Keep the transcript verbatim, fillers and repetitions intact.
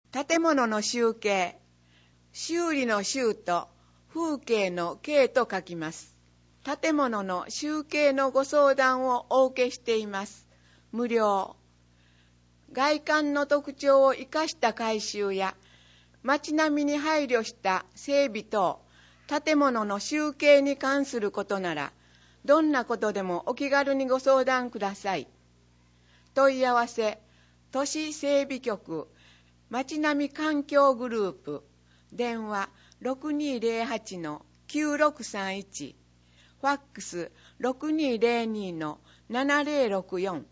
建物の集計、修理の修と風景の景と書きます。建物の集計のご相談をお受けしています。無料。外観の特徴を生かした改修や街並みに配慮した整備等、建物の集計に関することなら、どんなことでもお気軽にご相談ください。問い合わせ、都市整備局、街並み環境グループ、電話 ろくにーぜろはちのきゅうろくさんいち、ファックス ろくにーぜろにのななぜろろくよん、